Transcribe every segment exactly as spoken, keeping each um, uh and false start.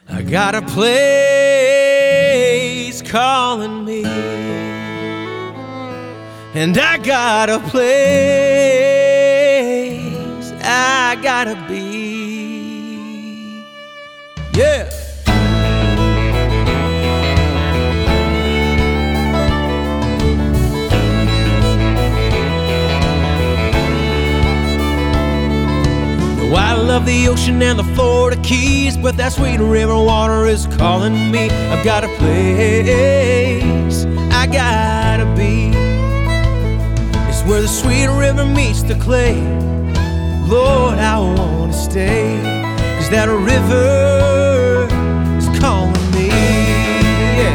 I got a place calling me, and I got a place I gotta be. Yeah. I love the ocean and the Florida Keys, but that sweet river water is calling me. I've got a place I gotta be. It's where the sweet river meets the clay. Lord, I wanna stay, 'cause that river is calling me. Yeah.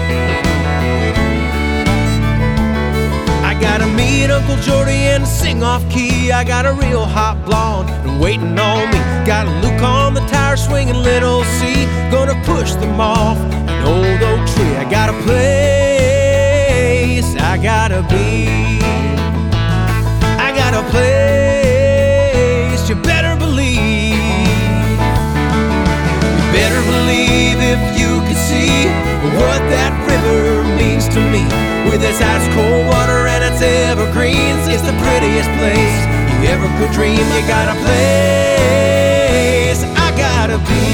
I gotta meet Uncle Jordy and sing off key. I got a real hot blonde waiting on me. Got Luke on the tire swinging Little C. Gonna push them off an old oak tree. I got a place I gotta be. I got a place you better believe. You better believe if you could see what that river means to me. With its ice cold water and its evergreens, it's the prettiest place you ever could dream. You got a place I gotta be.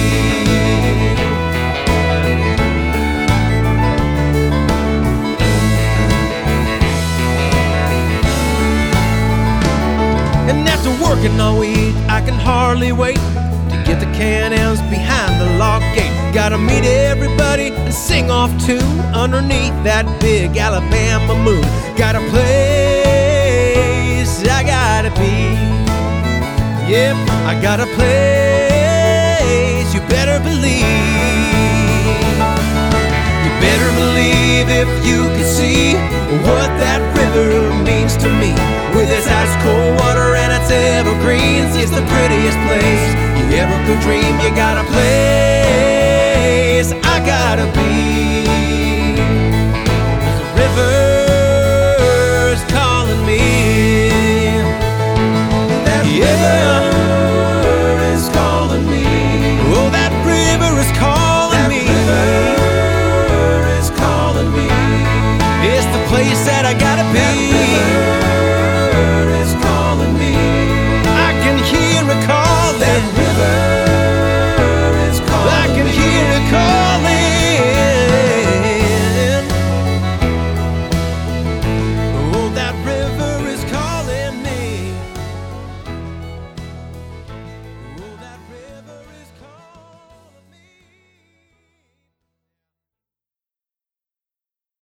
And after working all week, I can hardly wait to get the Can-Ams behind the log gate. Gotta meet everybody and sing off tune underneath that big Alabama moon. Got a place I gotta be. Yep, I got a place you better believe. You better believe if you could see what that river means to me. With its ice cold water and its evergreens, it's the prettiest place you ever could dream. You got a place I gotta be.